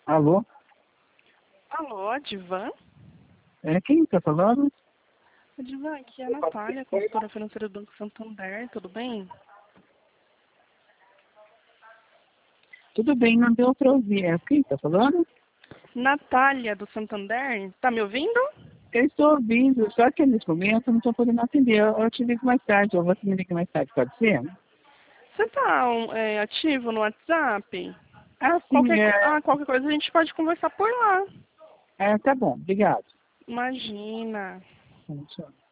Alô? Alô, Adivan? É, quem está falando? Adivan, aqui é a Natália, consultora financeira do Banco Santander, tudo bem? Tudo bem, não deu para ouvir. É, quem está falando? Natália, do Santander, tá me ouvindo? Eu estou ouvindo, só que nesse momento eu não estou podendo atender. Eu te ligo mais tarde, ou você me liga mais tarde, pode ser? Você tá ativo no WhatsApp? Ah, sim, Qualquer coisa a gente pode conversar por lá. tá bom, obrigado. Imagina. Tchau.